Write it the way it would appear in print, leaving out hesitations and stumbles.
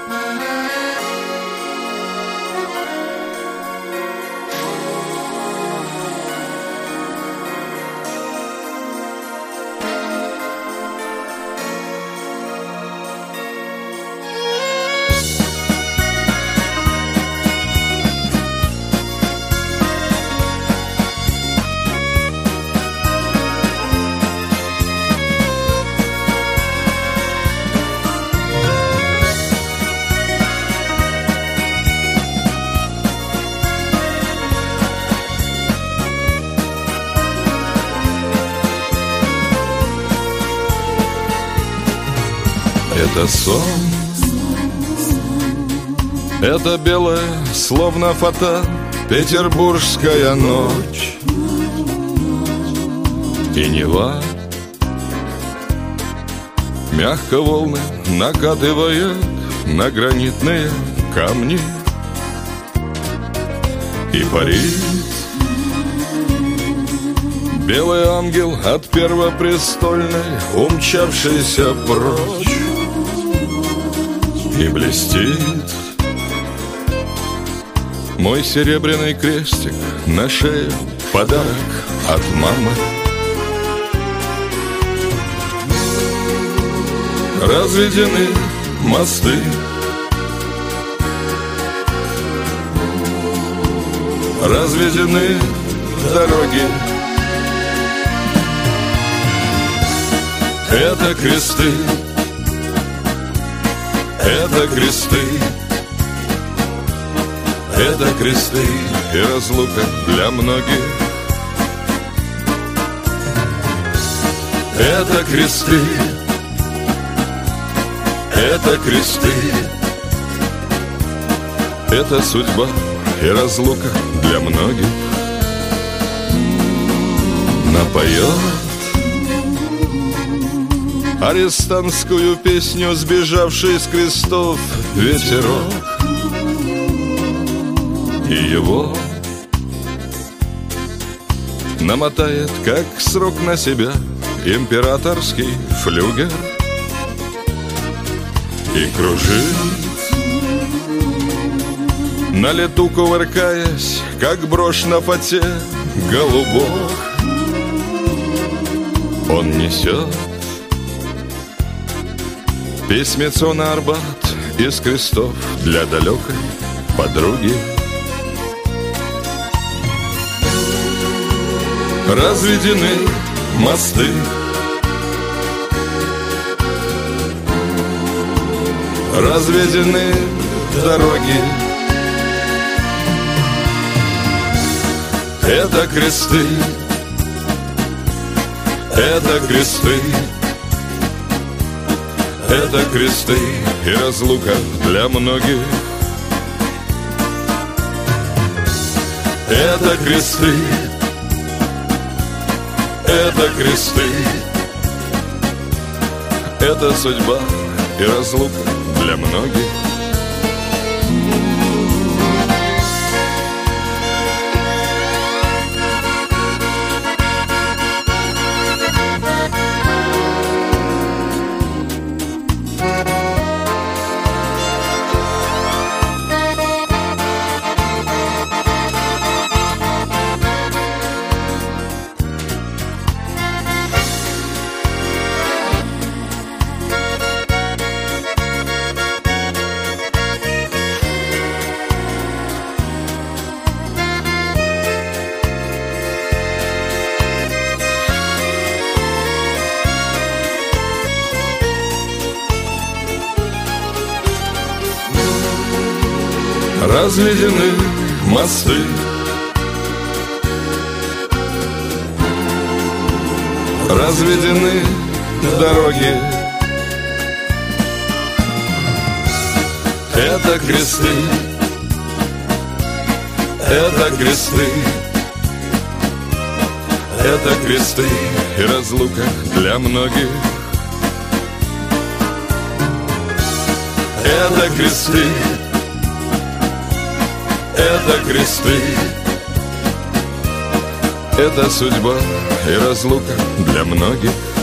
Это сон, это белая, словно фата, петербургская ночь. И Нева мягко волны накатывает на гранитные камни. И парит белый ангел от первопрестольной, умчавшийся прочь. И блестит мой серебряный крестик на шее, подарок от мамы. Разведены мосты, разведены дороги. Это кресты, это кресты, это кресты и разлука для многих. Это кресты, это кресты, это судьба и разлука для многих. Напоет арестантскую песню сбежавший с крестов ветерок, и его намотает, как срок, на себя императорский флюгер. И кружит на лету, кувыркаясь, как брошь на фате голубок. Он несет письмецо на Арбат из крестов для далекой подруги. Разведены мосты, разведены дороги. Это кресты, это кресты, это кресты и разлука для многих. Это кресты, это кресты, это судьба и разлука для многих. Разведены мосты, разведены дороги. Это кресты, это кресты, это кресты и разлука для многих. Это кресты, это кресты, это судьба и разлука для многих.